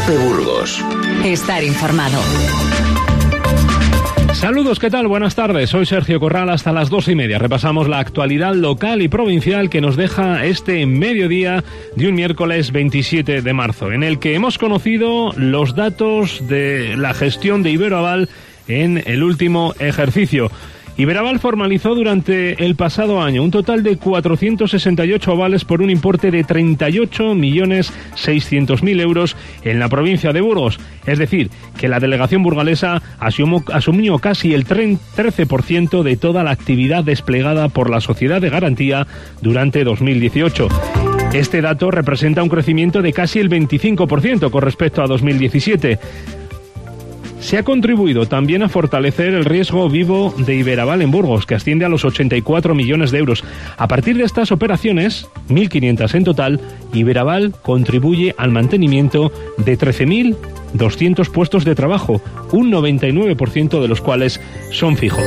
Cope Burgos. Estar informado. Saludos, ¿qué tal? Buenas tardes. Soy Sergio Corral hasta las 2:30. Repasamos la actualidad local y provincial que nos deja este mediodía de un miércoles 27 de marzo, en el que hemos conocido los datos de la gestión de Iberoaval en el último ejercicio. Iberoaval formalizó durante el pasado año un total de 468 avales por un importe de 38.600.000 euros en la provincia de Burgos. Es decir, que la delegación burgalesa asumió casi el 13% de toda la actividad desplegada por la Sociedad de Garantía durante 2018. Este dato representa un crecimiento de casi el 25% con respecto a 2017. Se ha contribuido también a fortalecer el riesgo vivo de Iberoaval en Burgos, que asciende a los 84 millones de euros. A partir de estas operaciones, 1.500 en total, Iberoaval contribuye al mantenimiento de 13.200 puestos de trabajo, un 99% de los cuales son fijos.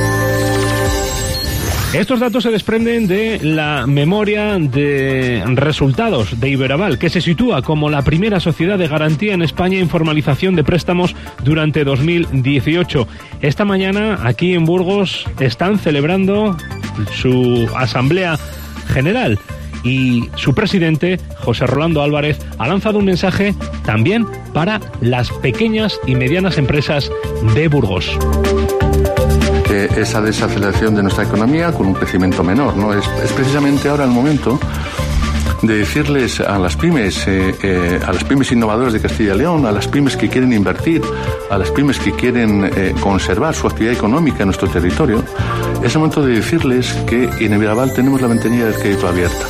Estos datos se desprenden de la memoria de resultados de Iberoaval, que se sitúa como la primera sociedad de garantía en España en formalización de préstamos durante 2018. Esta mañana, aquí en Burgos, están celebrando su asamblea general y su presidente, José Rolando Álvarez, ha lanzado un mensaje también para las pequeñas y medianas empresas de Burgos. Esa desaceleración de nuestra economía con un crecimiento menor, ¿no? Es precisamente ahora el momento de decirles a las pymes innovadoras de Castilla y León, a las pymes que quieren invertir, a las pymes que quieren conservar su actividad económica en nuestro territorio, es el momento de decirles que en Iberoaval tenemos la ventanilla del crédito abierta.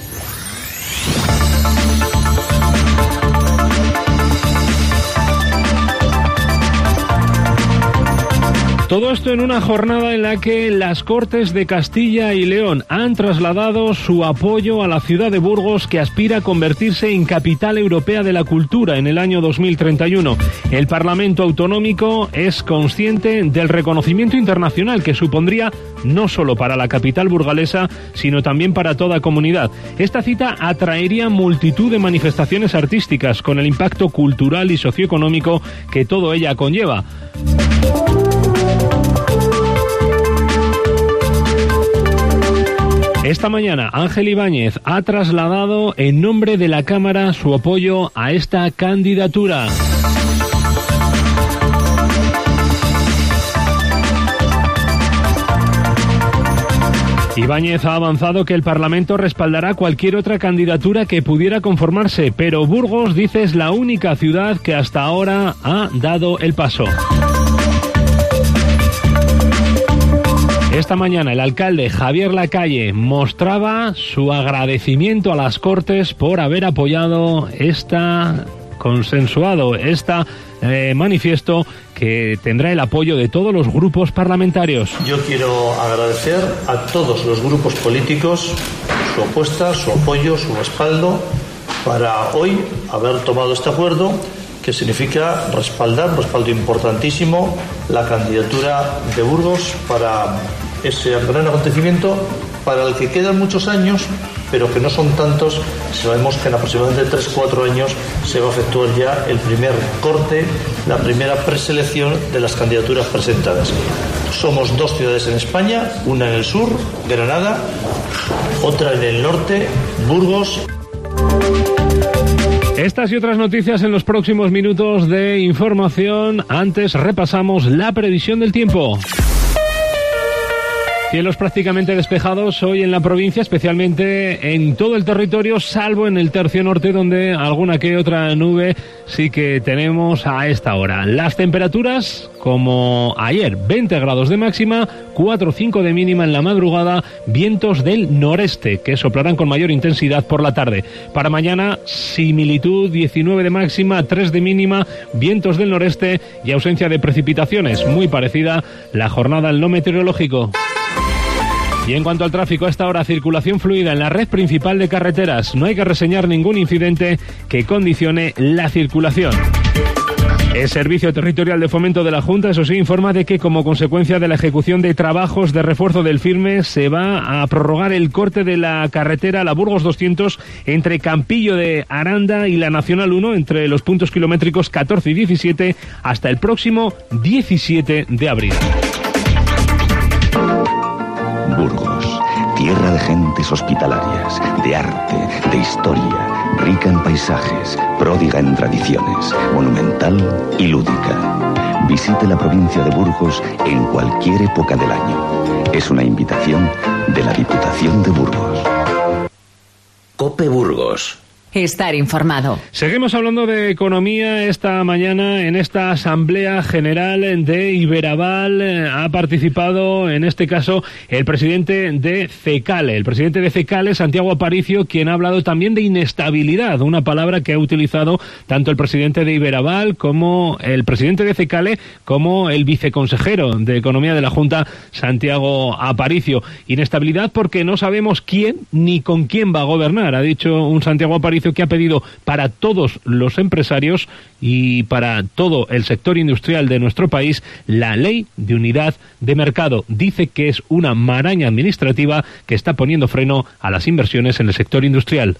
Todo esto en una jornada en la que las Cortes de Castilla y León han trasladado su apoyo a la ciudad de Burgos, que aspira a convertirse en capital europea de la cultura en el año 2031. El Parlamento Autonómico es consciente del reconocimiento internacional que supondría no solo para la capital burgalesa, sino también para toda comunidad. Esta cita atraería multitud de manifestaciones artísticas con el impacto cultural y socioeconómico que todo ella conlleva. Esta mañana Ángel Ibáñez ha trasladado en nombre de la Cámara su apoyo a esta candidatura. Ibáñez ha avanzado que el Parlamento respaldará cualquier otra candidatura que pudiera conformarse, pero Burgos, dice, es la única ciudad que hasta ahora ha dado el paso. Esta mañana el alcalde Javier Lacalle mostraba su agradecimiento a las Cortes por haber apoyado consensuado esta manifiesto que tendrá el apoyo de todos los grupos parlamentarios. Yo quiero agradecer a todos los grupos políticos su apuesta, su apoyo, su respaldo para hoy haber tomado este acuerdo, que significa un respaldo importantísimo, la candidatura de Burgos para ese gran acontecimiento para el que quedan muchos años, pero que no son tantos. Sabemos que en aproximadamente 3-4 años se va a efectuar ya el primer corte, la primera preselección de las candidaturas presentadas. Somos 2 ciudades en España, una en el sur, Granada, otra en el norte, Burgos. Estas y otras noticias en los próximos minutos de información. Antes repasamos la previsión del tiempo. Cielos prácticamente despejados hoy en la provincia, especialmente en todo el territorio, salvo en el tercio norte, donde alguna que otra nube sí que tenemos a esta hora. Las temperaturas, como ayer, 20 grados de máxima, 4 o 5 de mínima en la madrugada, vientos del noreste que soplarán con mayor intensidad por la tarde. Para mañana, similitud, 19 de máxima, 3 de mínima, vientos del noreste y ausencia de precipitaciones. Muy parecida la jornada en lo meteorológico. Y en cuanto al tráfico, a esta hora, circulación fluida en la red principal de carreteras. No hay que reseñar ningún incidente que condicione la circulación. El Servicio Territorial de Fomento de la Junta, eso sí, informa de que como consecuencia de la ejecución de trabajos de refuerzo del Firme se va a prorrogar el corte de la carretera La Burgos 200 entre Campillo de Aranda y la Nacional 1 entre los puntos kilométricos 14 y 17 hasta el próximo 17 de abril. Burgos, tierra de gentes hospitalarias, de arte, de historia, rica en paisajes, pródiga en tradiciones, monumental y lúdica. Visite la provincia de Burgos en cualquier época del año. Es una invitación de la Diputación de Burgos. COPE Burgos. Estar informado. Seguimos hablando de economía esta mañana en esta Asamblea General de Iberaval. Ha participado, en este caso, el presidente de CECALE. El presidente de CECALE, Santiago Aparicio, quien ha hablado también de inestabilidad, una palabra que ha utilizado tanto el presidente de Iberaval como el presidente de CECALE, como el viceconsejero de Economía de la Junta, Santiago Aparicio. Inestabilidad porque no sabemos quién ni con quién va a gobernar, ha dicho un Santiago Aparicio que ha pedido para todos los empresarios y para todo el sector industrial de nuestro país la ley de unidad de mercado. Dice que es una maraña administrativa que está poniendo freno a las inversiones en el sector industrial.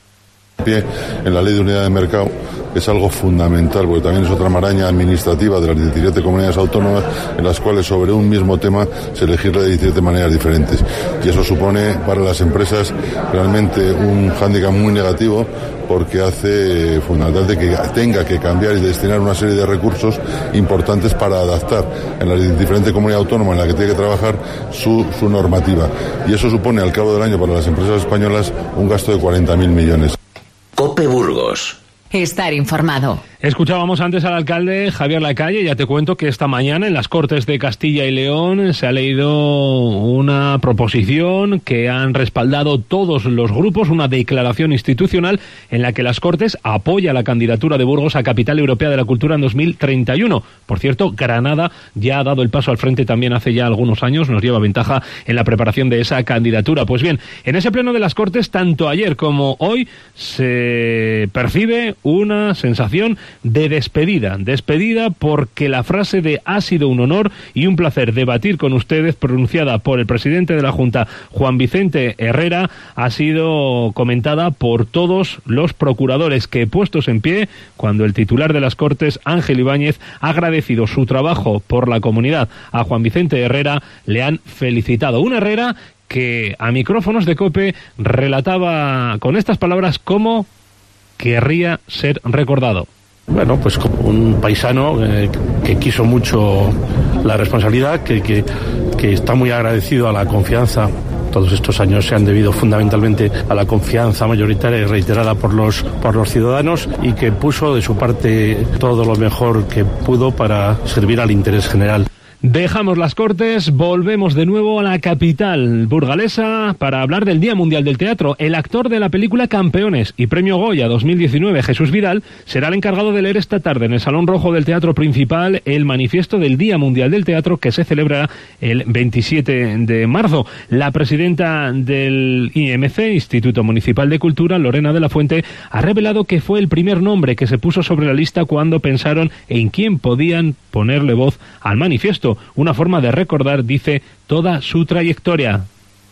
En la ley de unidad de mercado es algo fundamental, porque también es otra maraña administrativa de las 17 comunidades autónomas en las cuales sobre un mismo tema se legisla de 17 maneras diferentes. Y eso supone para las empresas realmente un hándicap muy negativo, porque hace fundamentalmente que tenga que cambiar y destinar una serie de recursos importantes para adaptar en las diferentes comunidades autónomas en las que tiene que trabajar su normativa. Y eso supone al cabo del año para las empresas españolas un gasto de 40.000 millones. COPE Burgos. Estar informado. Escuchábamos antes al alcalde Javier Lacalle. Ya te cuento que esta mañana en las Cortes de Castilla y León se ha leído una proposición que han respaldado todos los grupos, una declaración institucional en la que las Cortes apoya la candidatura de Burgos a Capital Europea de la Cultura en 2031. Por cierto, Granada ya ha dado el paso al frente también hace ya algunos años, nos lleva ventaja en la preparación de esa candidatura. Pues bien, en ese pleno de las Cortes, tanto ayer como hoy, se percibe una sensación de despedida porque la frase de "ha sido un honor y un placer debatir con ustedes", pronunciada por el presidente de la Junta, Juan Vicente Herrera, ha sido comentada por todos los procuradores que, puestos en pie, cuando el titular de las Cortes, Ángel Ibáñez, ha agradecido su trabajo por la comunidad a Juan Vicente Herrera, le han felicitado. Un Herrera que a micrófonos de COPE relataba con estas palabras cómo querría ser recordado. Bueno, pues como un paisano que quiso mucho la responsabilidad, que está muy agradecido a la confianza. Todos estos años se han debido fundamentalmente a la confianza mayoritaria y reiterada por los ciudadanos, y que puso de su parte todo lo mejor que pudo para servir al interés general. Dejamos las Cortes, volvemos de nuevo a la capital burgalesa para hablar del Día Mundial del Teatro. El actor de la película Campeones y Premio Goya 2019, Jesús Vidal, será el encargado de leer esta tarde en el Salón Rojo del Teatro Principal el manifiesto del Día Mundial del Teatro, que se celebra el 27 de marzo. La presidenta del IMC, Instituto Municipal de Cultura, Lorena de la Fuente, ha revelado que fue el primer nombre que se puso sobre la lista cuando pensaron en quién podían ponerle voz al manifiesto. Una forma de recordar, dice, toda su trayectoria.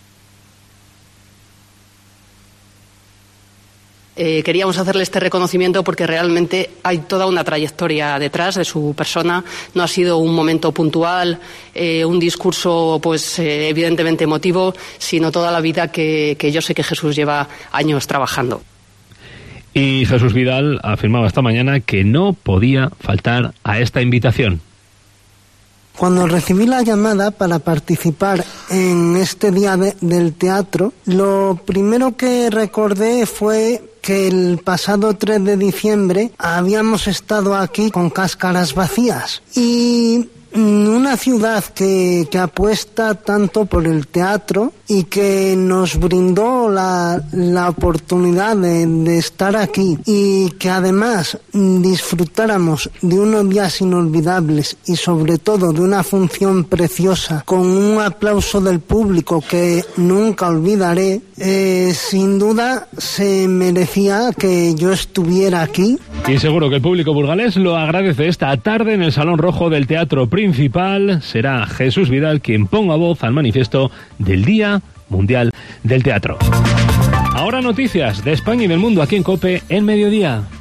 Queríamos hacerle este reconocimiento porque realmente hay toda una trayectoria detrás de su persona. No ha sido un momento puntual, un discurso pues evidentemente emotivo, sino toda la vida que yo sé que Jesús lleva años trabajando. Y Jesús Vidal afirmaba esta mañana que no podía faltar a esta invitación. Cuando recibí la llamada para participar en este Día del Teatro, lo primero que recordé fue que el pasado 3 de diciembre habíamos estado aquí con cáscaras vacías y una ciudad que apuesta tanto por el teatro y que nos brindó la oportunidad de estar aquí, y que además disfrutáramos de unos días inolvidables y sobre todo de una función preciosa con un aplauso del público que nunca olvidaré. Sin duda se merecía que yo estuviera aquí. Y seguro que el público burgalés lo agradece. Esta tarde en el Salón Rojo del Teatro Principal será Jesús Vidal quien ponga voz al manifiesto del Día Mundial del Teatro. Ahora noticias de España y del mundo aquí en COPE en Mediodía.